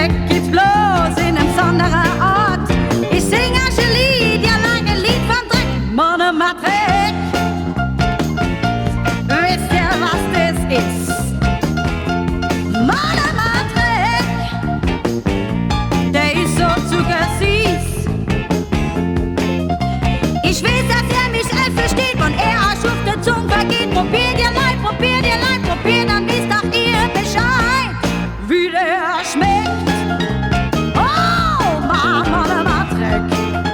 Dreck gibt's bloß in einem besonderen Ort. Ich sing ein Lied, ja lange Lied vom Dreck, Monomatrix. Wisst ihr, was das ist? Monomatrix, der ist so zuckersüß. Ich weiß, dass er mich versteht, wenn er auf der Zunge vergeht. Probiert ihr Leid, probiert, dann wisst auch ihr Bescheid, wie der schmeckt. Oh, Monomatrix,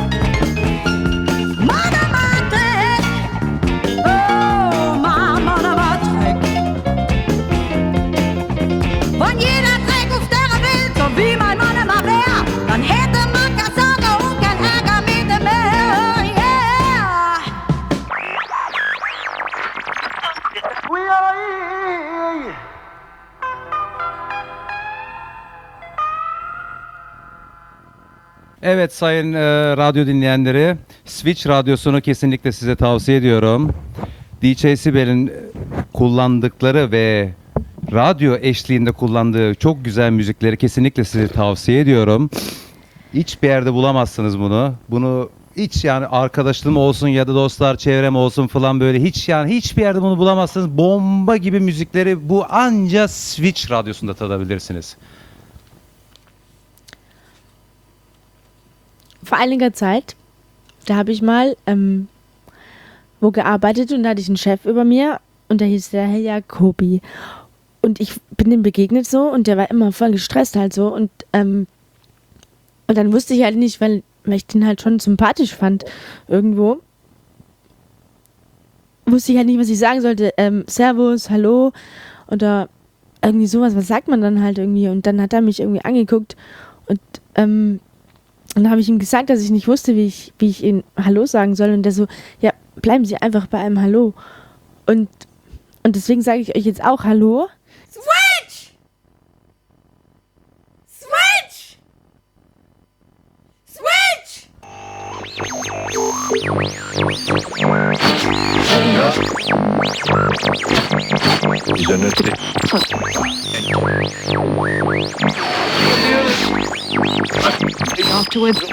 Monomatrix, oh, Monomatrix. Wenn jeder Dreck auf der Welt so wie mein Mann immer wär, dann hätte man keine Sorge und kein Ärger mit dem Meer, yeah. Evet sayın radyo dinleyenleri, Switch Radyosu'nu kesinlikle size tavsiye ediyorum. DJ Sibel'in kullandıkları ve radyo eşliğinde kullandığı çok güzel müzikleri kesinlikle size tavsiye ediyorum. Hiçbir yerde bulamazsınız bunu. Bunu hiç yani arkadaşlığım olsun ya da dostlar çevrem olsun falan böyle hiçbir yerde bunu bulamazsınız. Bomba gibi müzikleri bu anca Switch Radyosu'nda tadabilirsiniz. Vor einiger Zeit, da habe ich mal wo gearbeitet und da hatte ich einen Chef über mir und der hieß der Herr Jacobi. Und ich bin dem begegnet so und der war immer voll gestresst halt so und dann wusste ich halt nicht, weil ich den halt schon sympathisch fand irgendwo, wusste ich halt nicht, was ich sagen sollte. Servus, hallo oder irgendwie sowas, was sagt man dann halt irgendwie? Und dann hat er mich irgendwie angeguckt und dann habe ich ihm gesagt, dass ich nicht wusste, wie ich ihm Hallo sagen soll. Und der so, ja, bleiben Sie einfach bei einem Hallo. Und deswegen sage ich euch jetzt auch Hallo. Switch! Switch! Switch! Afterwards,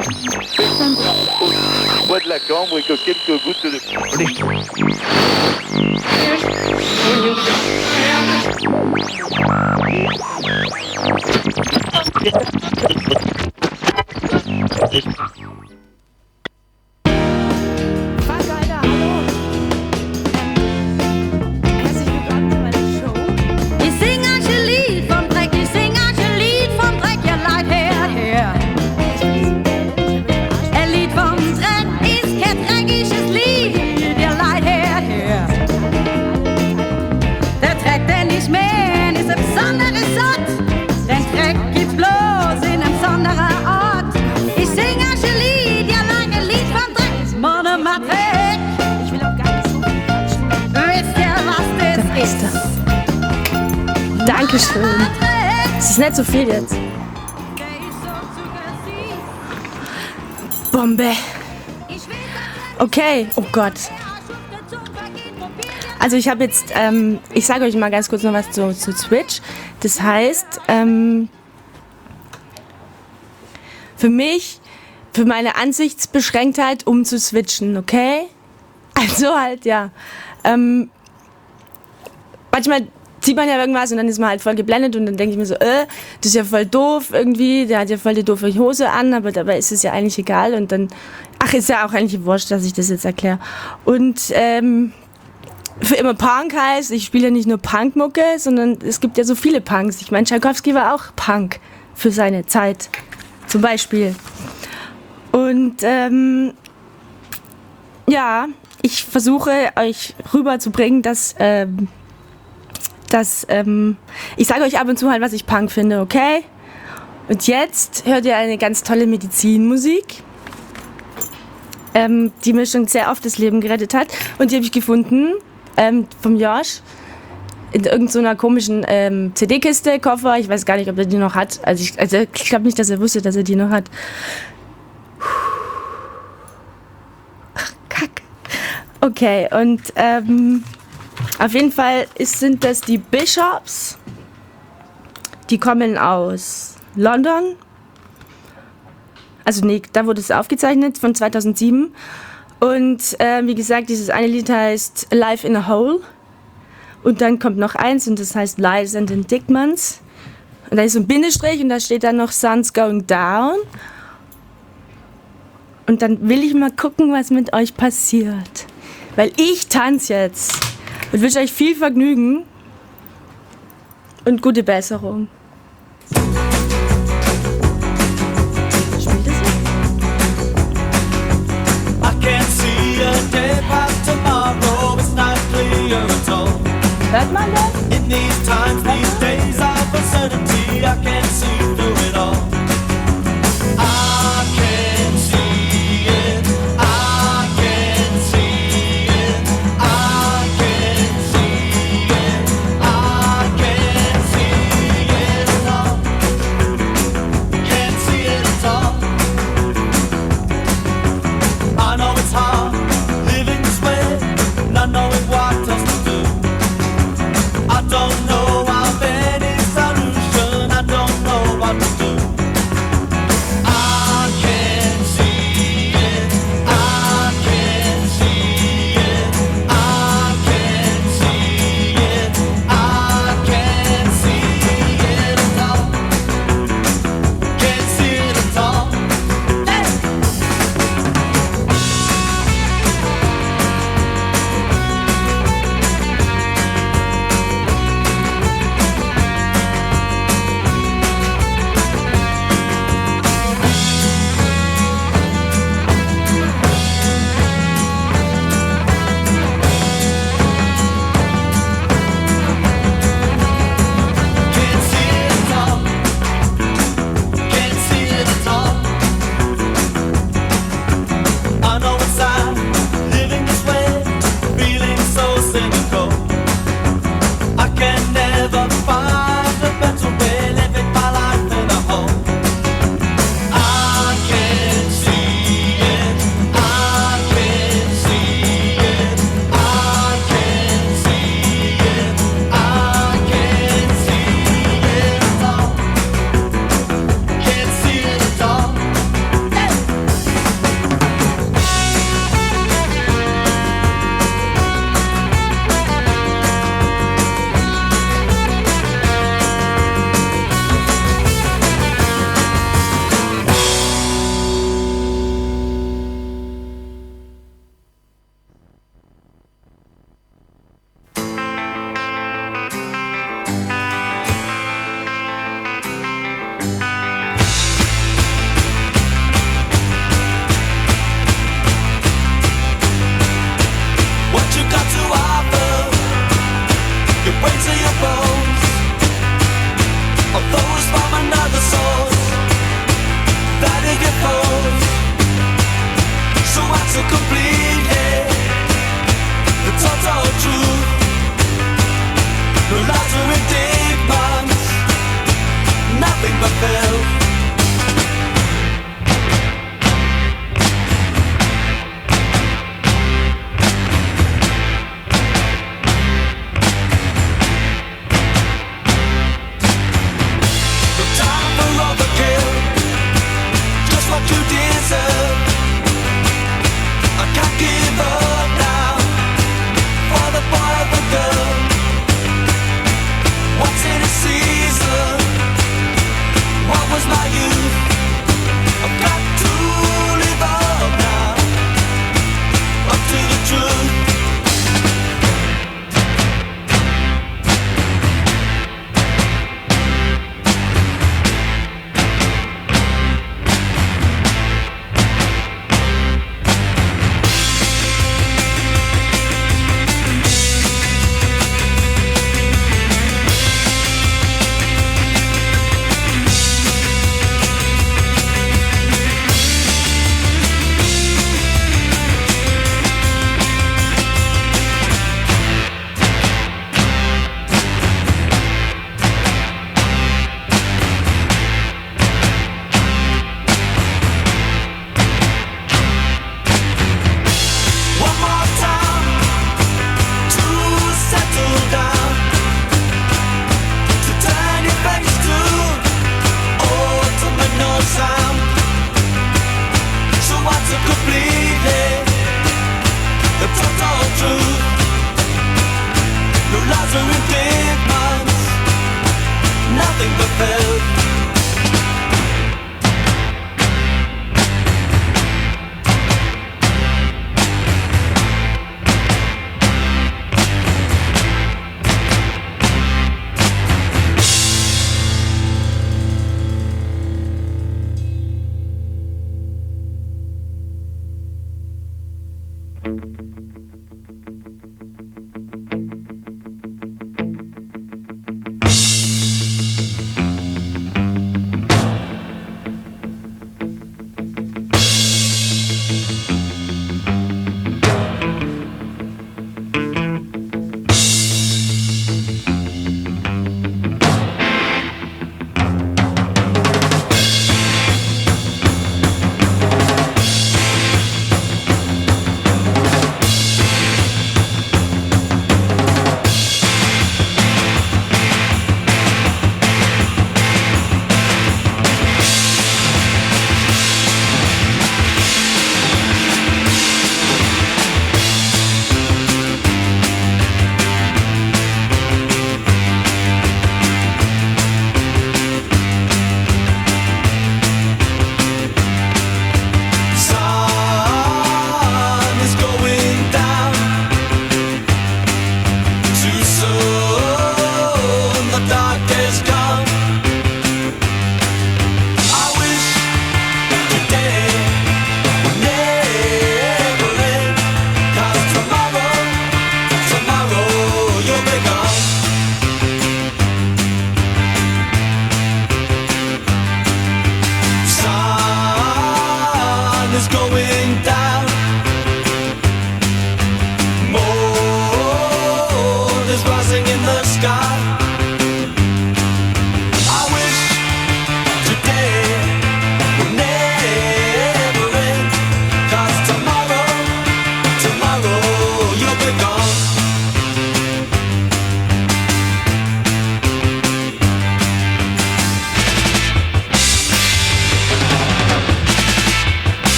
bois de la cambre et que quelques gouttes de... Frank, Alter, hallo. Herzlich willkommen zu meiner Show. Ich sing ein Lied vom Dreck, ich sing ein Lied vom Dreck, ja leid her. Ein Lied vom Dreck ist kein dreckiges Lied, ja leid her. Der Dreck, den ich mein, ist ein besonderes Sort. Den Dreck gibt's bloß in einem besonderen Ort. Ich sing ein Lied, ja lange Lied vom Dreck, Monomatrix. Ich will auch gar nicht so viel quatschen. Wisst ihr, was das ist? Dankeschön. Es ist nicht so viel jetzt. Bombe. Okay, oh Gott. Also ich habe jetzt, ich sage euch mal ganz kurz noch was zu Switch. Das heißt, für mich, für meine Ansichtsbeschränktheit, um zu switchen, okay? Also halt, ja. Manchmal sieht man ja irgendwas und dann ist man halt voll geblendet und dann denke ich mir so, das ist ja voll doof irgendwie, der hat ja voll die doofe Hose an, aber dabei ist es ja eigentlich egal und dann, ist ja auch eigentlich wurscht, dass ich das jetzt erkläre. Und für immer Punk heißt, ich spiele ja nicht nur Punkmucke, sondern es gibt ja so viele Punks. Ich meine, Tchaikovsky war auch Punk für seine Zeit, zum Beispiel. Und ja, ich versuche euch rüberzubringen, dass ich sage euch ab und zu halt, was ich Punk finde, okay? Und jetzt hört ihr eine ganz tolle Medizinmusik, die mir schon sehr oft das Leben gerettet hat. Und die habe ich gefunden vom Josh in irgendeiner komischen CD-Kiste, Koffer. Ich weiß gar nicht, ob er die noch hat. Also ich glaube nicht, dass er wusste, dass er die noch hat. Ach, Kack. Okay, und auf jeden Fall sind das die Bishops. Die kommen aus London. Also nee, da wurde es aufgezeichnet von 2007. Und wie gesagt, dieses eine Lied heißt Life in a Hole. Und dann kommt noch eins und das heißt Lies and Indictments. Und da ist so ein Bindestrich und da steht dann noch Sun's Going Down. Und dann will ich mal gucken, was mit euch passiert. Weil ich tanze jetzt. Und wünsche euch viel Vergnügen und gute Besserung. Spielt das jetzt? I can't see a day past tomorrow. It's not clear at all. Hört man das? In these times, these days of uncertainty, I can't see through it all. I can't see it. I can't see it. I can't see it. I can't see it.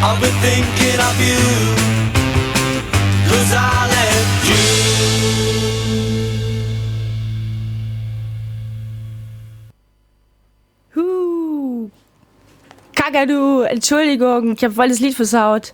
I've been thinking of you, 'cause I left you. Kakadu, Entschuldigung, ich habe voll das Lied versaut.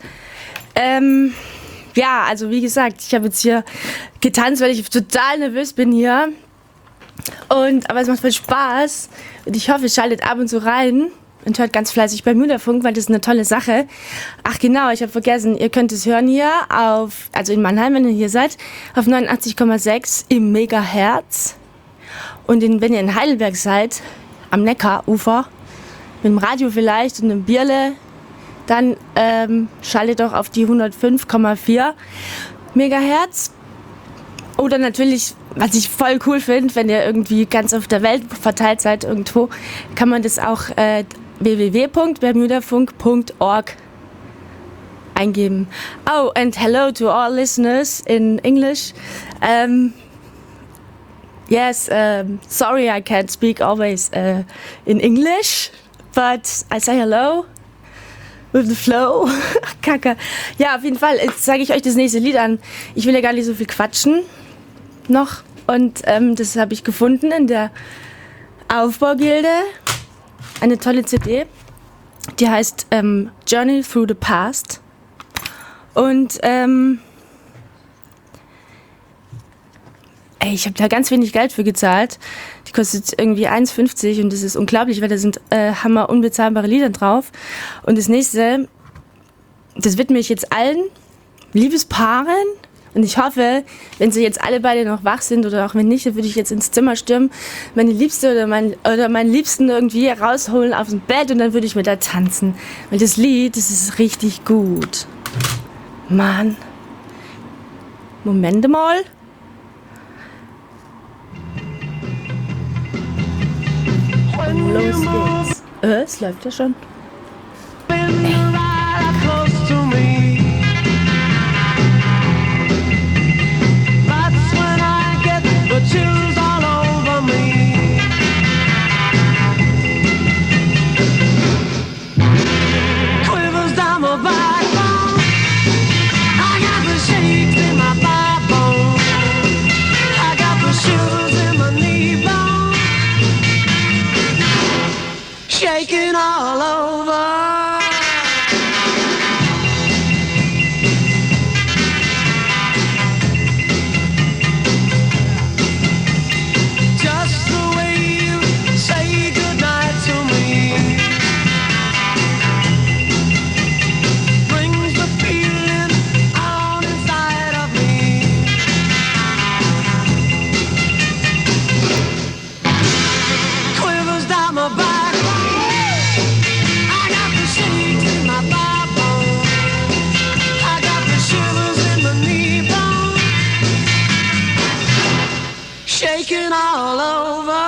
Ja, also wie gesagt, ich habe jetzt hier getanzt, weil ich total nervös bin hier. Aber es macht voll Spaß und ich hoffe, ihr schaltet ab und zu rein und hört ganz fleißig bei Mühlerfunk, weil das ist eine tolle Sache. Ach genau, ich habe vergessen, ihr könnt es hören hier also in Mannheim, wenn ihr hier seid, auf 89,6 im Megahertz. Und wenn ihr in Heidelberg seid, am Neckarufer, mit dem Radio vielleicht und einem Bierle, dann schaltet doch auf die 105,4 Megahertz. Oder natürlich, was ich voll cool finde, wenn ihr irgendwie ganz auf der Welt verteilt seid irgendwo, kann man das auch www.bermudafunk.org eingeben. Oh, and hello to all listeners in English. Yes, sorry I can't speak always in English, but I say hello with the flow. Kacke. Ja, auf jeden Fall, jetzt zeige ich euch das nächste Lied an. Ich will ja gar nicht so viel quatschen noch. Und das habe ich gefunden in der Aufbaugilde. Eine tolle CD. Die heißt Journey Through the Past. Und ich habe da ganz wenig Geld für gezahlt. Die kostet irgendwie 1,50 und das ist unglaublich, weil da sind hammer unbezahlbare Lieder drauf. Und das nächste, das widme ich jetzt allen Liebespaaren. Und ich hoffe, wenn sie jetzt alle beide noch wach sind oder auch wenn nicht, dann würde ich jetzt ins Zimmer stürmen, meine Liebste oder meinen Liebsten irgendwie rausholen aus dem Bett und dann würde ich mit da tanzen. Weil das Lied, das ist richtig gut. Mann. Moment mal. Los geht's. Es läuft ja schon. Chills all over me. Quivers down my backbone. I got the shakes in my backbone. I got the shivers in my knee bone. Shaking all over. Shaking all over.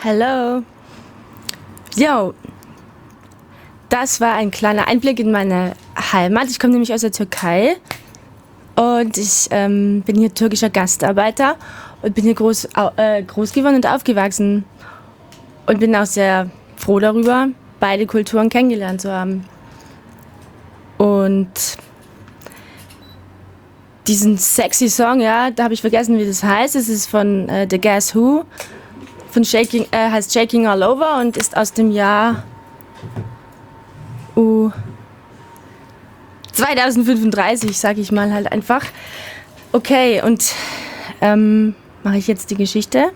Hello. Jo, das war ein kleiner Einblick in meine Heimat. Ich komme nämlich aus der Türkei und ich bin hier türkischer Gastarbeiter und bin hier groß geworden und aufgewachsen und bin auch sehr froh darüber, beide Kulturen kennengelernt zu haben. Und diesen sexy Song, ja, da habe ich vergessen, wie das heißt. Es ist von The Guess Who, heißt Shaking All Over und ist aus dem Jahr 2035, sag ich mal halt einfach. Okay, und mache ich jetzt die Geschichte.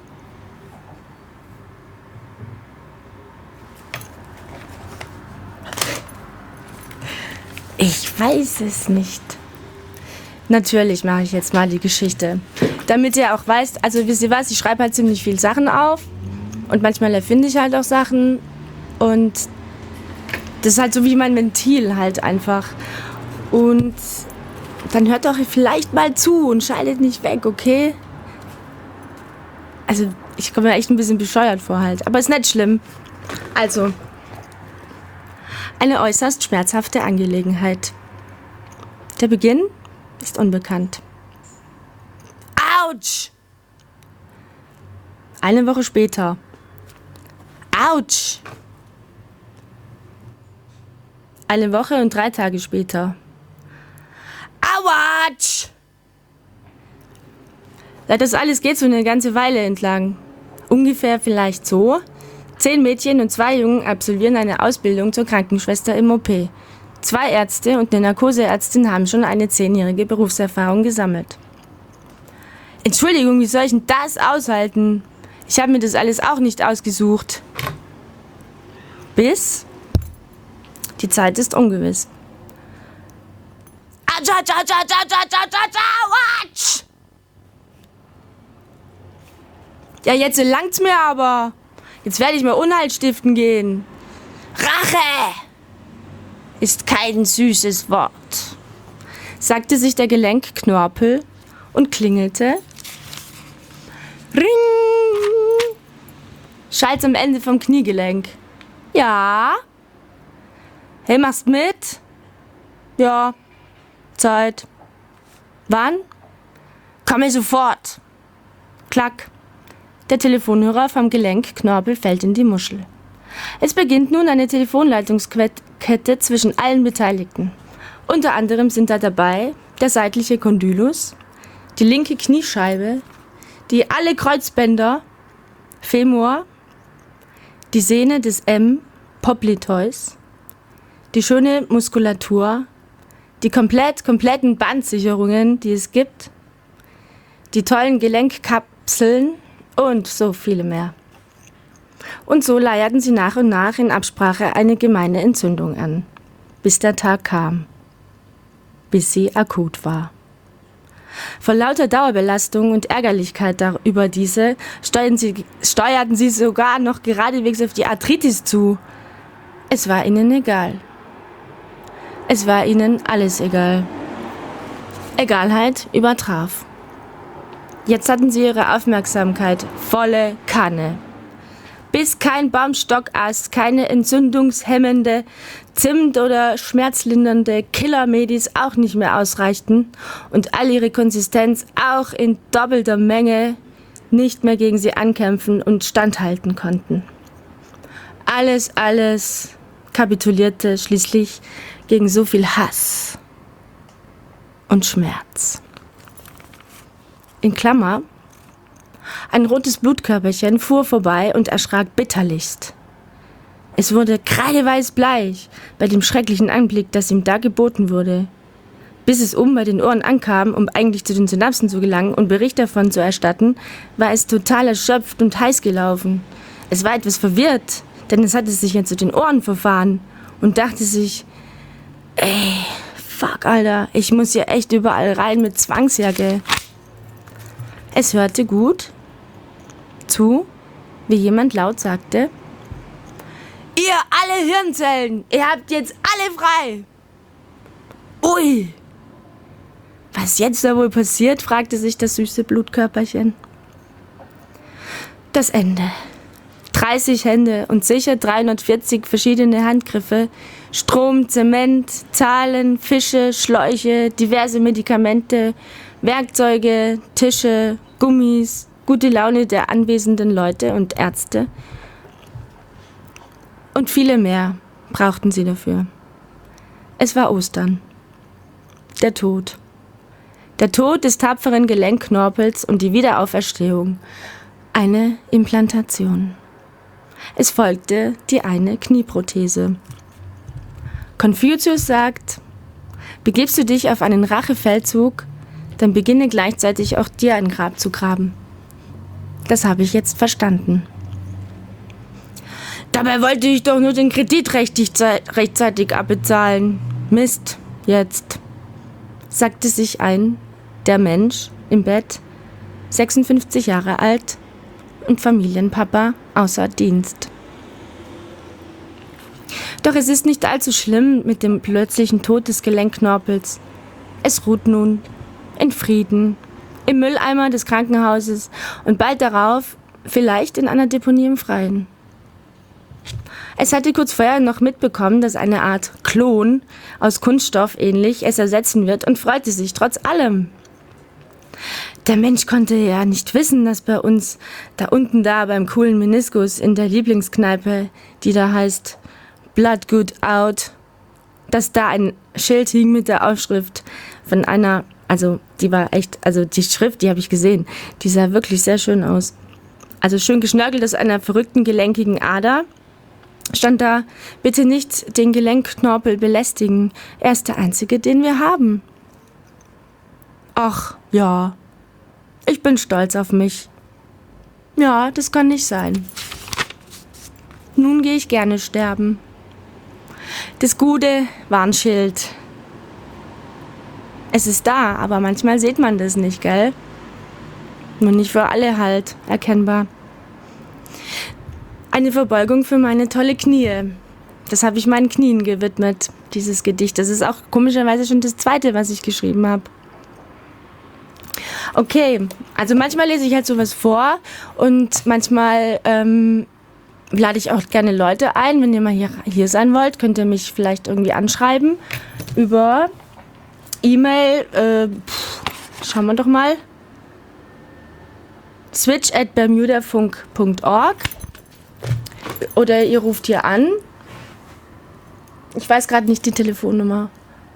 Ich weiß es nicht. Natürlich mache ich jetzt mal die Geschichte. Damit ihr auch weißt, also wisst ihr was, ich schreibe halt ziemlich viel Sachen auf und manchmal erfinde ich halt auch Sachen und das ist halt so wie mein Ventil halt einfach. Und dann hört doch vielleicht mal zu und schaltet nicht weg, okay? Also ich komme mir echt ein bisschen bescheuert vor halt, aber ist nicht schlimm. Also, eine äußerst schmerzhafte Angelegenheit. Der Beginn ist unbekannt. Autsch! Eine Woche später. Autsch! Eine Woche und 3 Tage später. Autsch! Das alles geht so eine ganze Weile entlang. Ungefähr vielleicht so. 10 Mädchen und 2 Jungen absolvieren eine Ausbildung zur Krankenschwester im OP. 2 Ärzte und eine Narkoseärztin haben schon eine 10-jährige Berufserfahrung gesammelt. Entschuldigung, wie soll ich denn das aushalten? Ich habe mir das alles auch nicht ausgesucht. Bis... Die Zeit ist ungewiss. Autsch, autsch, autsch, autsch, autsch, autsch, autsch, autsch. Ja, jetzt langt's mir aber. Jetzt werde ich mal Unheil stiften gehen. Rache ist kein süßes Wort, sagte sich der Gelenkknorpel und klingelte. Ring! Schallt's am Ende vom Kniegelenk. Ja? Hey, machst mit? Ja. Zeit. Wann? Komme sofort. Klack. Der Telefonhörer vom Gelenkknorpel fällt in die Muschel. Es beginnt nun eine Telefonleitungskette zwischen allen Beteiligten. Unter anderem sind da dabei der seitliche Kondylus, die linke Kniescheibe, die alle Kreuzbänder, Femur, die Sehne des M. popliteus, die schöne Muskulatur, die kompletten Bandsicherungen, die es gibt, die tollen Gelenkkapseln und so viele mehr. Und so leierten sie nach und nach in Absprache eine gemeine Entzündung an, bis der Tag kam, bis sie akut war. Vor lauter Dauerbelastung und Ärgerlichkeit über diese steuerten sie sogar noch geradewegs auf die Arthritis zu. Es war ihnen egal. Es war ihnen alles egal. Egalheit übertraf. Jetzt hatten sie ihre Aufmerksamkeit volle Kanne. Bis kein Baumstockast, keine entzündungshemmende, Zimt- oder schmerzlindernde Killermedis auch nicht mehr ausreichten und all ihre Konsistenz auch in doppelter Menge nicht mehr gegen sie ankämpfen und standhalten konnten. Alles kapitulierte schließlich gegen so viel Hass und Schmerz. In Klammer, ein rotes Blutkörperchen fuhr vorbei und erschrak bitterlichst. Es wurde kreideweiß bleich bei dem schrecklichen Anblick, das ihm da geboten wurde. Bis es oben bei den Ohren ankam, um eigentlich zu den Synapsen zu gelangen und Bericht davon zu erstatten, war es total erschöpft und heiß gelaufen. Es war etwas verwirrt, denn es hatte sich ja zu den Ohren verfahren und dachte sich, ey, fuck, Alter, ich muss hier echt überall rein mit Zwangsjacke. Es hörte gut zu, wie jemand laut sagte, ihr alle Hirnzellen, ihr habt jetzt alle frei. Ui, was jetzt da wohl passiert, fragte sich das süße Blutkörperchen. Das Ende. 30 Hände und sicher 340 verschiedene Handgriffe, Strom, Zement, Zahlen, Fische, Schläuche, diverse Medikamente, Werkzeuge, Tische, Gummis, gute Laune der anwesenden Leute und Ärzte und viele mehr brauchten sie dafür. Es war Ostern. Der Tod. Der Tod des tapferen Gelenkknorpels und die Wiederauferstehung. Eine Implantation. Es folgte die eine Knieprothese. Konfuzius sagt, begibst du dich auf einen Rachefeldzug, dann beginne gleichzeitig auch dir ein Grab zu graben. Das habe ich jetzt verstanden. Dabei wollte ich doch nur den Kredit rechtzeitig abbezahlen. Mist, jetzt, sagte sich der Mensch im Bett, 56 Jahre alt und Familienpapa außer Dienst. Doch es ist nicht allzu schlimm mit dem plötzlichen Tod des Gelenkknorpels. Es ruht nun in Frieden im Mülleimer des Krankenhauses und bald darauf vielleicht in einer Deponie im Freien. Es hatte kurz vorher noch mitbekommen, dass eine Art Klon aus Kunststoff ähnlich es ersetzen wird und freute sich trotz allem. Der Mensch konnte ja nicht wissen, dass bei uns da unten beim coolen Meniskus in der Lieblingskneipe, die da heißt Blood Good Out, dass da ein Schild hing mit der Aufschrift von einer, also die war echt, also die Schrift, die habe ich gesehen, die sah wirklich sehr schön aus. Also schön geschnörkelt aus einer verrückten gelenkigen Ader. Stand da, bitte nicht den Gelenkknorpel belästigen. Er ist der einzige, den wir haben. Ach, ja. Ich bin stolz auf mich. Ja, das kann nicht sein. Nun gehe ich gerne sterben. Das gute Warnschild. Es ist da, aber manchmal sieht man das nicht, gell? Nur nicht für alle halt erkennbar. Eine Verbeugung für meine tolle Knie. Das habe ich meinen Knien gewidmet, dieses Gedicht. Das ist auch komischerweise schon das zweite, was ich geschrieben habe. Okay, also manchmal lese ich halt sowas vor und manchmal lade ich auch gerne Leute ein. Wenn ihr mal hier sein wollt, könnt ihr mich vielleicht irgendwie anschreiben über E-Mail. Schauen wir doch mal. switch@bermudafunk.org. Oder ihr ruft hier an. Ich weiß gerade nicht die Telefonnummer.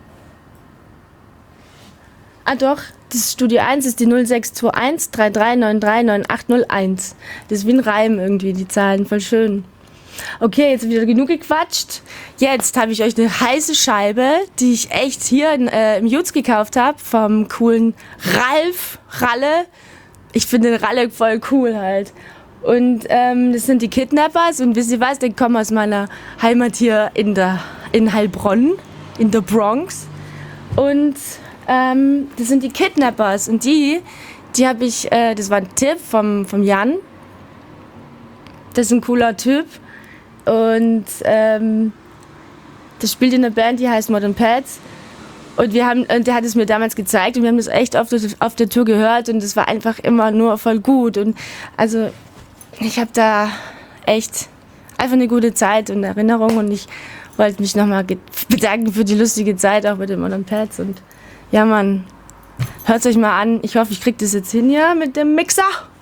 Ah doch, das Studio 1 ist die 0621 33939801. Das ist wie ein Reim irgendwie, die Zahlen, voll schön. Okay, jetzt wieder genug gequatscht. Jetzt habe ich euch eine heiße Scheibe, die ich echt hier im Jutz gekauft habe, vom coolen Ralle. Ich finde den Ralle voll cool halt. Und das sind die Kidnappers und wisst ihr was, die kommen aus meiner Heimat hier in Heilbronn, in der Bronx. Und das sind die Kidnappers und die habe ich, das war ein Tipp vom Jan. Das ist ein cooler Typ und der spielt in einer Band, die heißt Modern Pets. Und der hat es mir damals gezeigt und wir haben das echt auf der Tour gehört und es war einfach immer nur voll gut. Und also ich habe da echt einfach eine gute Zeit und Erinnerung und ich wollte mich nochmal bedanken für die lustige Zeit auch mit den Modern Pets. Und ja, Mann, hört euch mal an. Ich hoffe, ich kriege das jetzt hin hier mit dem Mixer.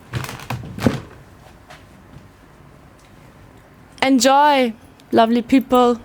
Enjoy, lovely people.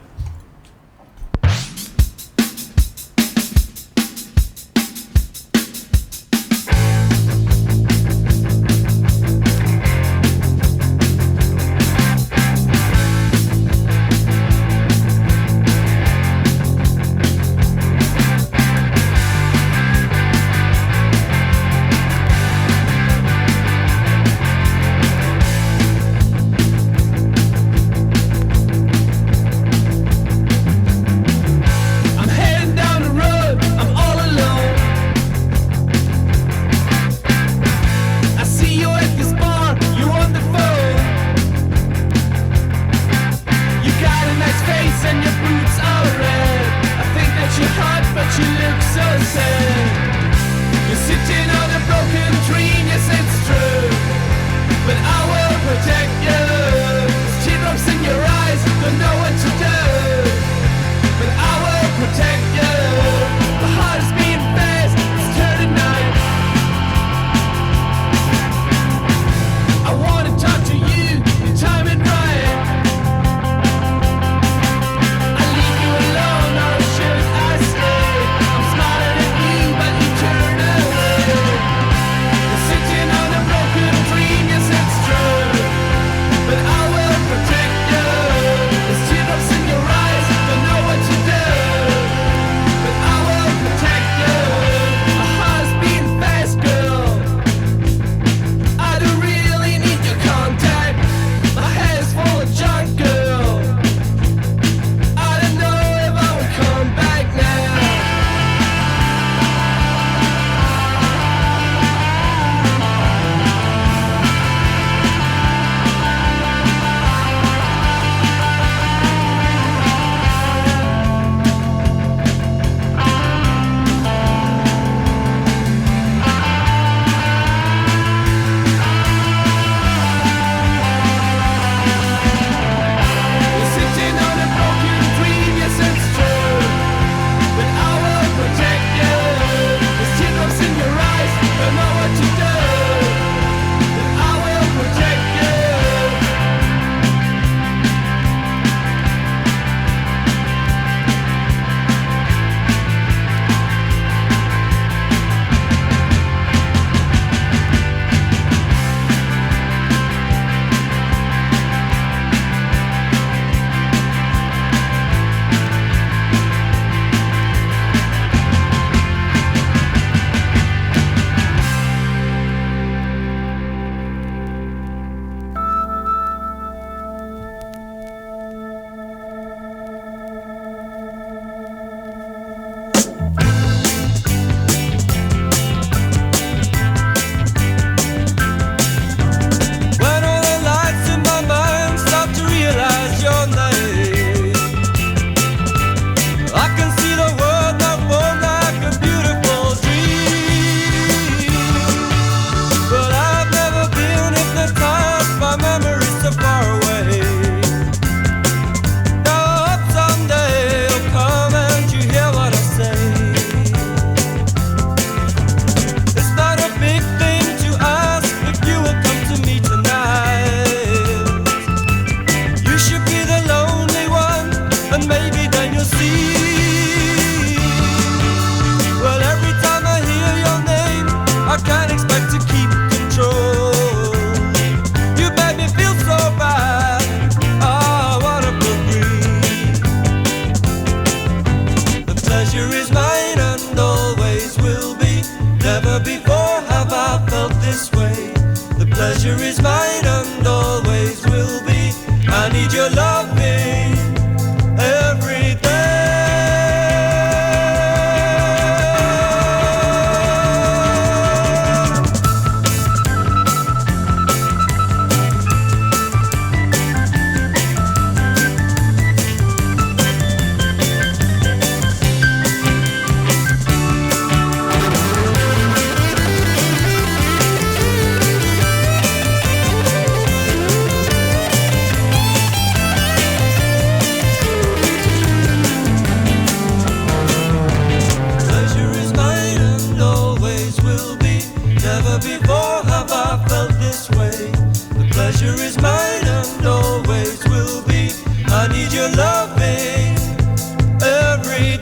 pleasure is mine and always will be. I need your loving every day. Pleasure is mine and always will be. Never before have I felt this way. The pleasure is mine and always will be. I need your loving every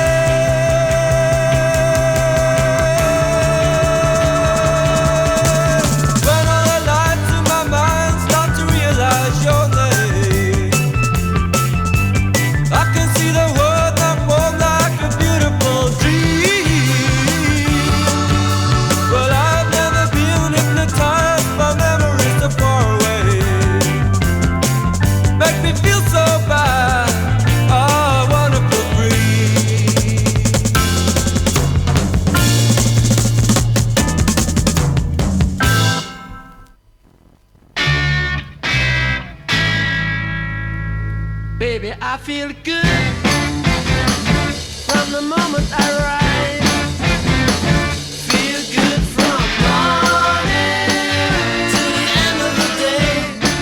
day. When all the lights in my mind start to realize your name, I can see the world unfold like a beautiful dream. But I've never been hypnotized by memories so far away. Make me feel so bad. I wanna feel free. Baby, I feel good from the moment I rise. Feel good from morning to the end of the day.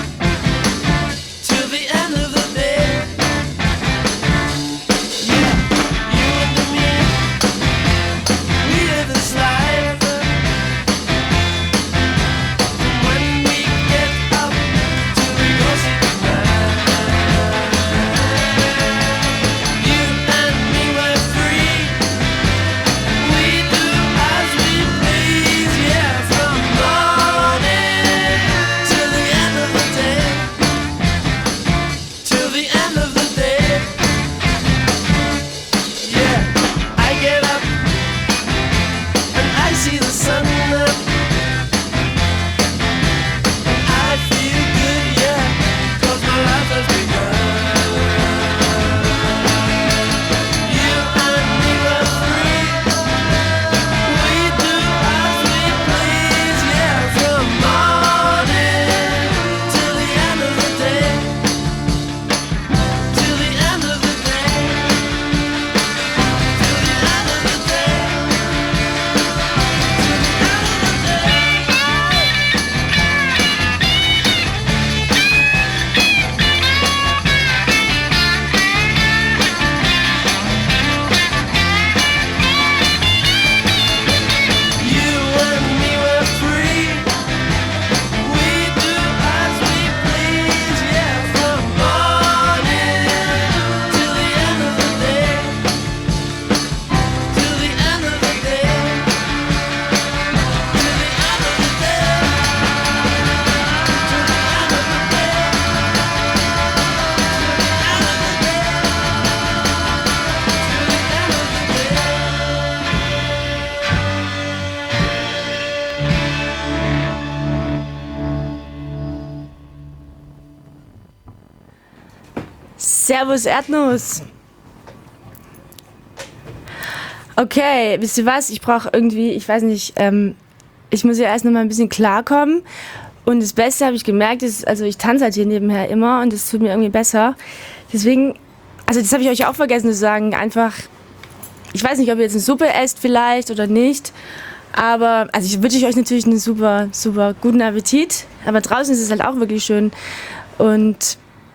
Till the end of the day. Yeah, you and me, we live this life. When we get up till we go see goodbye. You and me were free. We do as we please, yeah, from morning till the end of the day. Till the end of the day. Yeah, I get up and I see the sun up. I feel good, yeah, 'cause my life has begun. You and me were free. We do as we please, yeah, from morning till the end of the day. Till the end of the day. Till the end of the day. You and me were free. We do as we please, yeah, from morning till the end of the day. Till the end of the day. Till the end of the day. Till the end of the day. Servus Erdnuss. Okay, wisst ihr was? Ich brauche irgendwie, ich weiß nicht, ich muss ja erst noch mal ein bisschen klarkommen. Und das Beste habe ich gemerkt, ist, also ich tanze halt hier nebenher immer und das tut mir irgendwie besser. Deswegen, also das habe ich euch auch vergessen zu sagen, einfach, ich weiß nicht, ob ihr jetzt eine Suppe esst vielleicht oder nicht, aber, also ich wünsche euch natürlich einen super, super guten Appetit, aber draußen ist es halt auch wirklich schön und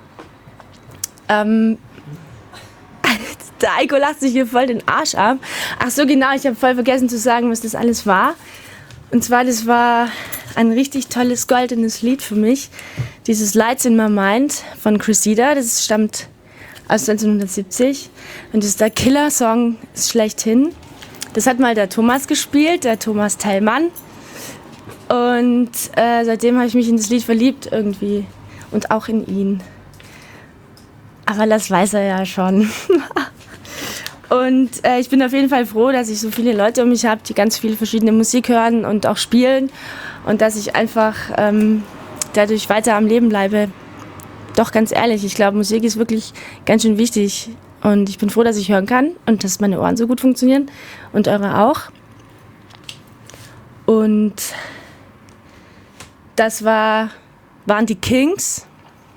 der Eiko lacht sich hier voll den Arsch ab. Ach so, genau, ich habe voll vergessen zu sagen, was das alles war. Und zwar, das war ein richtig tolles goldenes Lied für mich. Dieses Lights in My Mind von Cressida, das stammt aus 1970. Und das ist der Killer-Song schlechthin. Das hat mal der Thomas gespielt, der Thomas Tellmann. Und seitdem habe ich mich in das Lied verliebt irgendwie. Und auch in ihn. Aber das weiß er ja schon. Und ich bin auf jeden Fall froh, dass ich so viele Leute um mich habe, die ganz viel verschiedene Musik hören und auch spielen. Und dass ich einfach dadurch weiter am Leben bleibe. Doch ganz ehrlich, ich glaube, Musik ist wirklich ganz schön wichtig. Und ich bin froh, dass ich hören kann und dass meine Ohren so gut funktionieren. Und eure auch. Und das waren die Kings.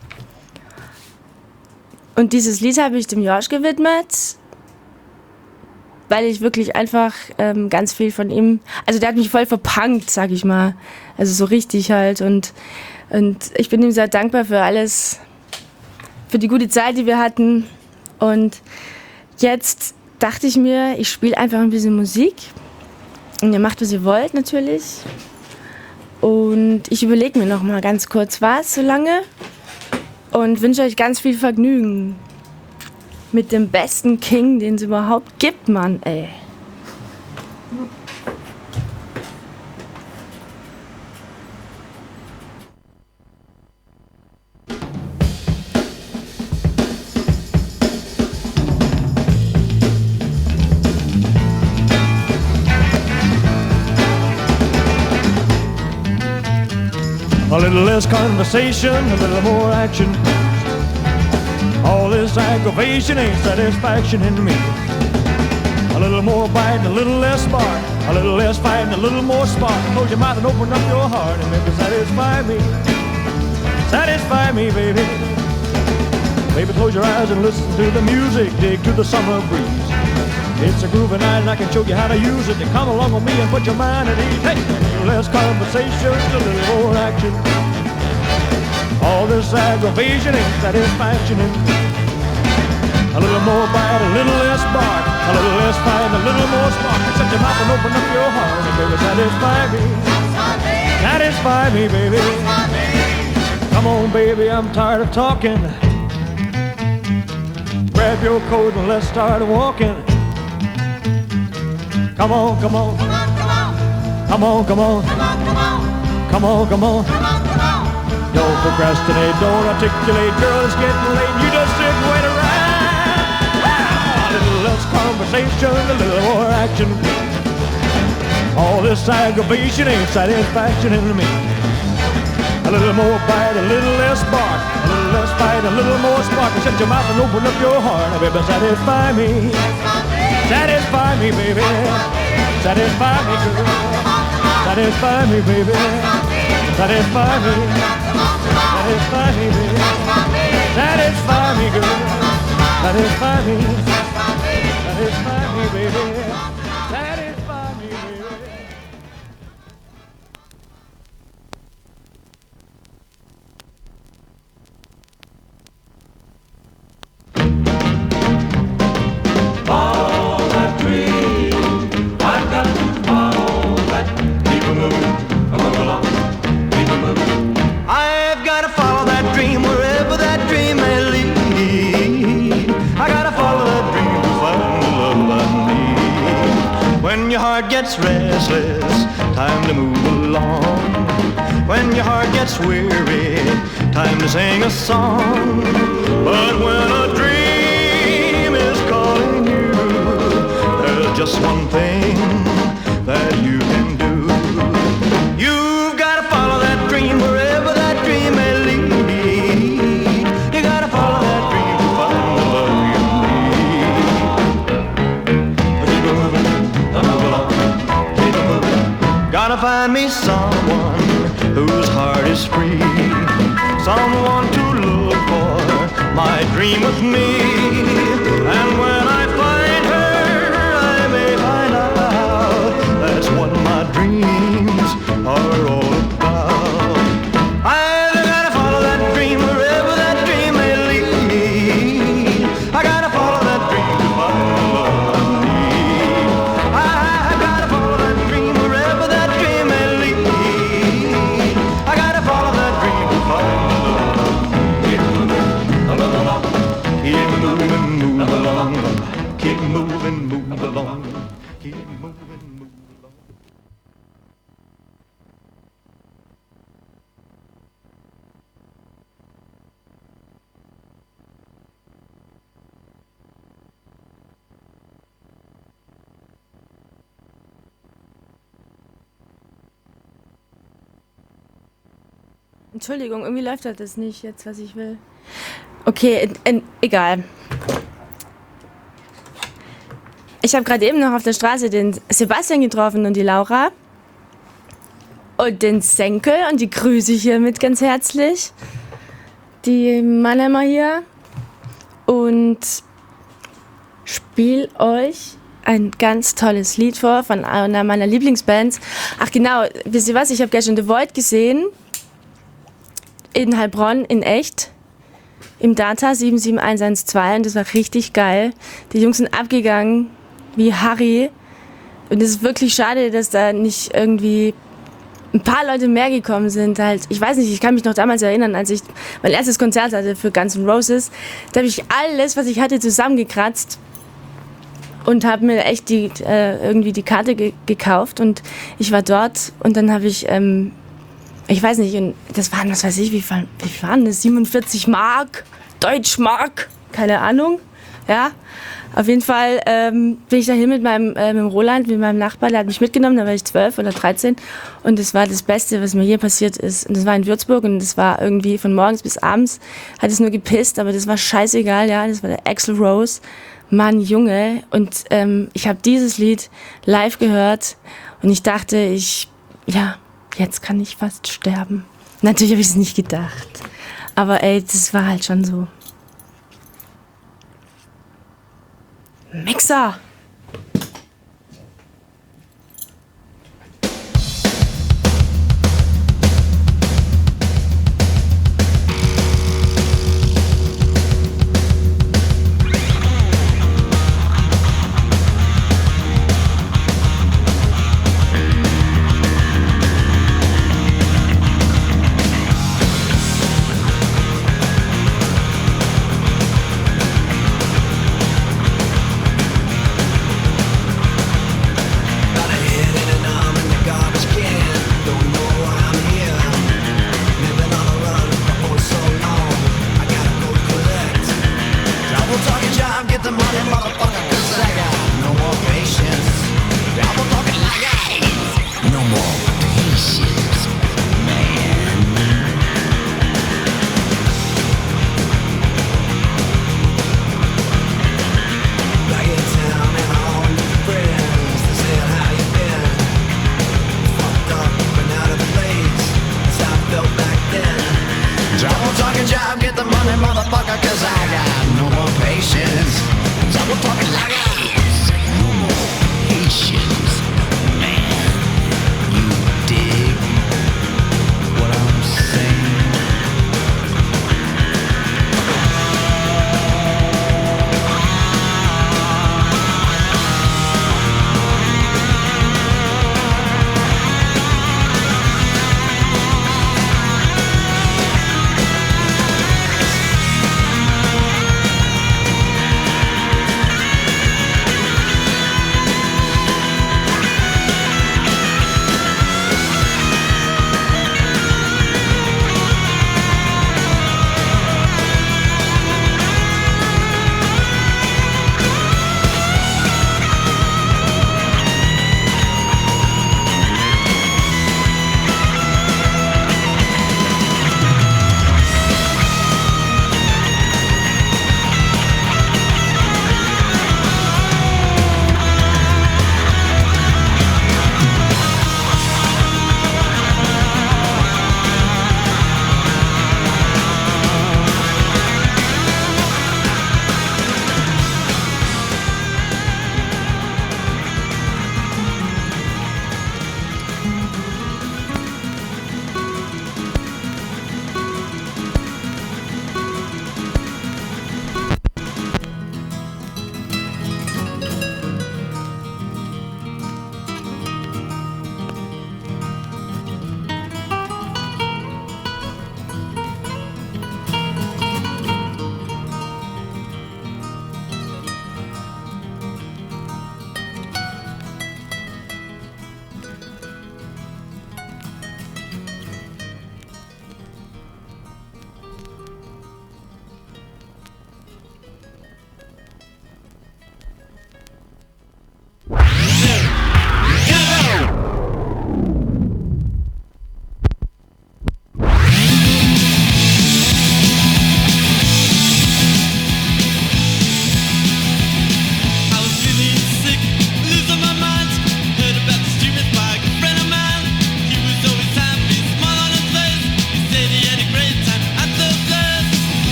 Und dieses Lied habe ich dem Josh gewidmet, weil ich wirklich einfach ganz viel von ihm, also der hat mich voll verpunkt, sag ich mal. Also so richtig halt. Und ich bin ihm sehr dankbar für alles, für die gute Zeit, die wir hatten. Und jetzt dachte ich mir, ich spiele einfach ein bisschen Musik. Und ihr macht, was ihr wollt, natürlich. Und ich überlege mir noch mal ganz kurz was so lange und wünsche euch ganz viel Vergnügen mit dem besten King, den es überhaupt gibt, Mann, ey. A little less conversation, a little more action. All this aggravation ain't satisfaction in me. A little more bite, a little less spark. A little less fight, and a little more spark. Close your mouth and open up your heart and maybe satisfy me. Satisfy me, baby. Baby, close your eyes and listen to the music. Dig to the summer breeze. It's a groovy night and I can show you how to use it. To come along with me and put your mind at ease. Hey, a little less conversation, a little more action. All this aggravation ain't satisfaction in me. A little more bite, a little less bark. A little less fight, a little more spark. Shut your mouth and open up your heart and baby, satisfy me. Satisfy me, baby. Come on, baby, I'm tired of talking. Grab your coat and let's start walking. Come on, come on. Come on, come on. Come on, come on. Don't procrastinate, don't articulate. Girl, it's getting late. You just sit and wait around. A little less conversation, a little more action. All this aggravation ain't satisfaction in me. A little more bite, a little less bark. A little less fight, a little more spark. Shut your mouth and open up your heart. Now, baby, satisfy me. Satisfy me, baby. Satisfy me, girl. Satisfy me, baby. Satisfy me. Satisfy me, baby. Satisfy me, girl. Satisfy me. Satisfy me, baby. Satisfy me, baby. I've gotta follow that dream wherever that dream may lead. I gotta follow that dream to find the love I need. When your heart gets restless, time to move along. When your heart gets weary, time to sing a song. But when a dream is calling you, there's just one thing that you can do. You've gotta follow that dream wherever that dream may lead. You gotta follow that dream to find the love you need. Keep it moving, move along, keep it moving. Gotta find me someone whose heart is free, someone to look for my dream with me. And when I find her, I may find out that's what my dreams are all about. I gotta follow that dream wherever that dream may lead. I gotta follow that dream to find the love I need. I gotta follow that dream wherever that dream may lead. I gotta follow that dream to find the love I need. Keep moving, move along. Keep moving, move along. Keep moving, move along. Entschuldigung, irgendwie läuft das nicht jetzt, was ich will. Okay, egal. Ich habe gerade eben noch auf der Straße den Sebastian getroffen und die Laura. Und den Senkel, und die grüße ich hiermit ganz herzlich. Die Mannheimer hier. Und spiel euch ein ganz tolles Lied vor von einer meiner Lieblingsbands. Ach genau, wisst ihr was? Ich habe gestern The Void gesehen. In Heilbronn, in echt. Im Data 77112 und das war richtig geil. Die Jungs sind abgegangen wie Harry. Und es ist wirklich schade, dass da nicht irgendwie ein paar Leute mehr gekommen sind. Halt, ich weiß nicht, ich kann mich noch damals erinnern, als ich mein erstes Konzert hatte für Guns N' Roses. Da habe ich alles, was ich hatte, zusammengekratzt und habe mir echt irgendwie die Karte gekauft. Und ich war dort und dann habe ich, ich weiß nicht, und das waren, was weiß ich, wie waren das? 47 Mark, Deutschmark, keine Ahnung. Ja, auf jeden Fall bin ich dahin mit meinem Roland, mit meinem Nachbar, der hat mich mitgenommen, da war ich 12 oder 13 und das war das Beste, was mir je passiert ist. Und das war in Würzburg und das war irgendwie von morgens bis abends, hat es nur gepisst, aber das war scheißegal, ja, das war der Axl Rose, Mann, Junge. Und ich habe dieses Lied live gehört und ich dachte, jetzt kann ich fast sterben. Natürlich habe ich es nicht gedacht, aber ey, das war halt schon so. Mixer! I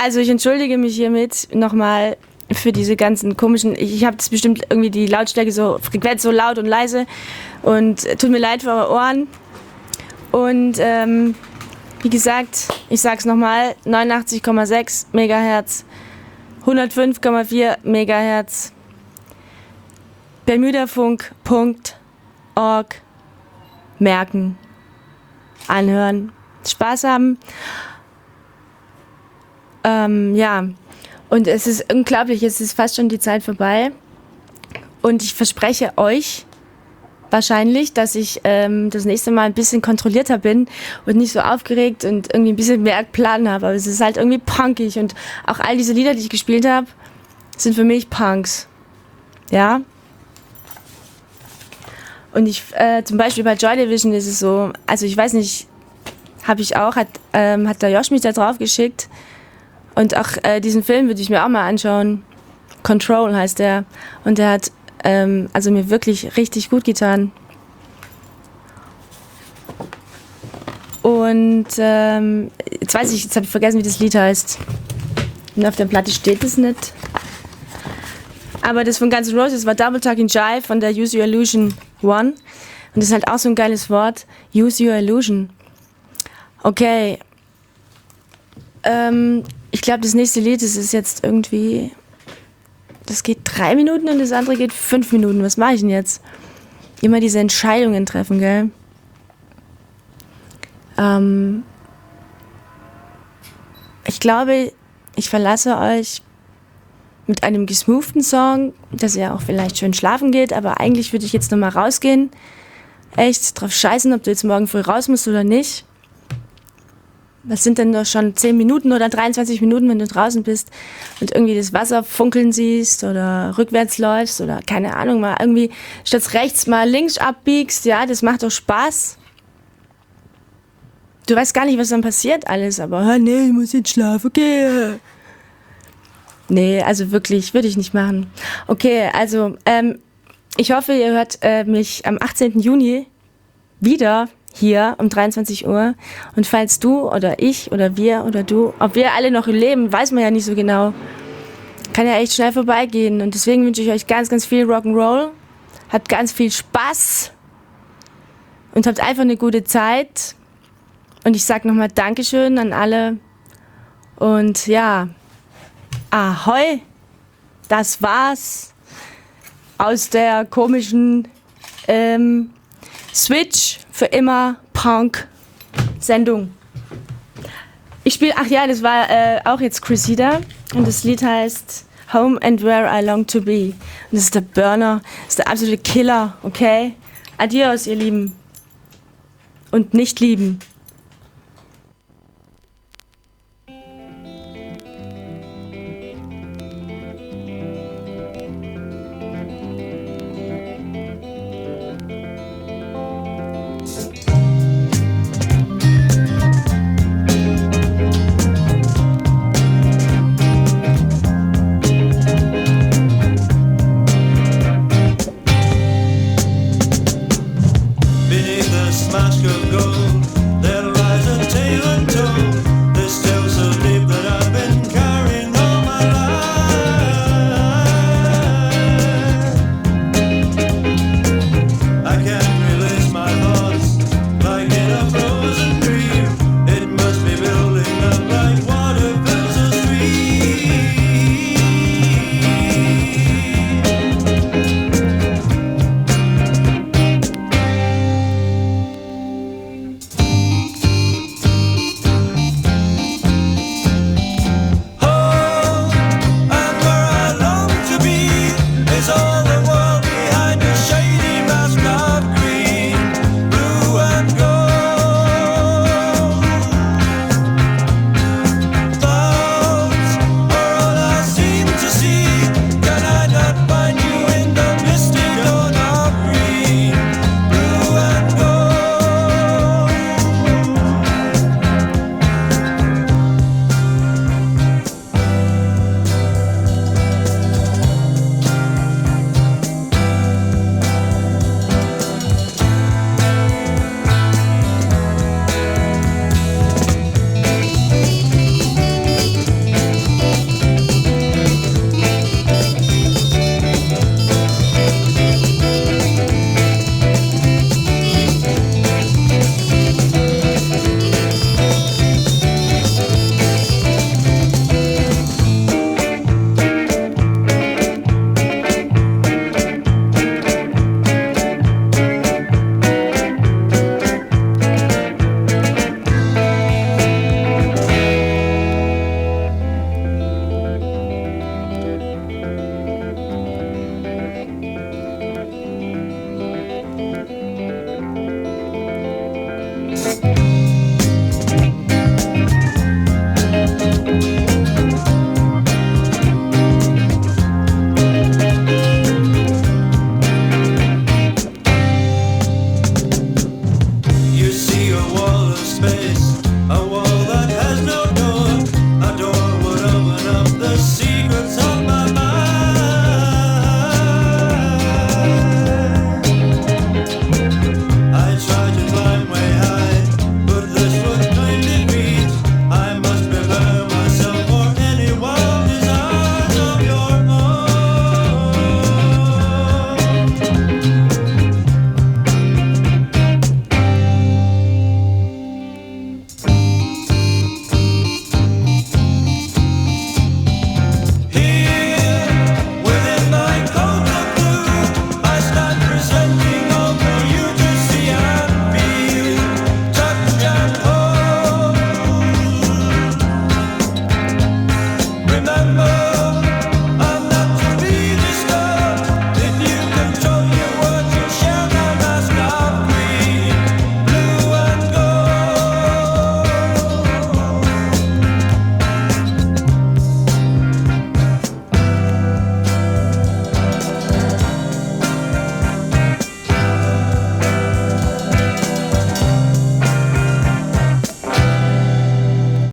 Also ich entschuldige mich hiermit nochmal für diese ganzen komischen, ich habe das bestimmt irgendwie die Lautstärke so, Frequenz so laut und leise und tut mir leid für eure Ohren. Und wie gesagt, ich sag's nochmal, 89,6 Megahertz, 105,4 Megahertz, bermudafunk.org, merken, anhören, Spaß haben. Ja, und es ist unglaublich, es ist fast schon die Zeit vorbei. Und ich verspreche euch wahrscheinlich, dass ich das nächste Mal ein bisschen kontrollierter bin und nicht so aufgeregt und irgendwie ein bisschen mehr Plan habe. Aber es ist halt irgendwie punkig und auch all diese Lieder, die ich gespielt habe, sind für mich Punks. Ja? Und ich, zum Beispiel bei Joy Division ist es so, also ich weiß nicht, habe ich auch, hat der Josh mich da drauf geschickt. Und auch diesen Film würde ich mir auch mal anschauen. Control heißt der. Und der hat also mir wirklich richtig gut getan. Und jetzt habe ich vergessen, wie das Lied heißt. Und auf der Platte steht es nicht. Aber das von Guns N' Roses war Double Talking Jive von der Use Your Illusion One. Und das ist halt auch so ein geiles Wort. Use Your Illusion. Okay. Ich glaube, das nächste Lied, das ist jetzt irgendwie, das geht 3 Minuten und das andere geht 5 Minuten. Was mache ich denn jetzt? Immer diese Entscheidungen treffen, gell? Ich glaube, ich verlasse euch mit einem gesmoothen Song, dass ihr auch vielleicht schön schlafen geht, aber eigentlich würde ich jetzt nochmal rausgehen. Echt drauf scheißen, ob du jetzt morgen früh raus musst oder nicht. Was sind denn doch schon 10 Minuten oder 23 Minuten, wenn du draußen bist und irgendwie das Wasser funkeln siehst oder rückwärts läufst oder keine Ahnung, mal irgendwie statt rechts mal links abbiegst, ja, das macht doch Spaß. Du weißt gar nicht, was dann passiert alles, aber nee, ich muss jetzt schlafen, okay. Nee, also wirklich, würde ich nicht machen. Okay, also ich hoffe, ihr hört mich am 18. Juni wieder hier um 23 Uhr. Und falls du oder ich oder wir oder du, ob wir alle noch leben, weiß man ja nicht so genau. Kann ja echt schnell vorbeigehen. Und deswegen wünsche ich euch ganz, ganz viel Rock'n'Roll. Habt ganz viel Spaß. Und habt einfach eine gute Zeit. Und ich sag nochmal Dankeschön an alle. Und ja, ahoi. Das war's aus der komischen Switch für immer Punk Sendung. Ich spiele, ach ja, das war auch jetzt Cressida und das Lied heißt Home and Where I Long to Be. Und das ist der Burner, das ist der absolute Killer, okay? Adios, ihr Lieben. Und nicht lieben. Beneath this mask of gold, there lies a tale untold.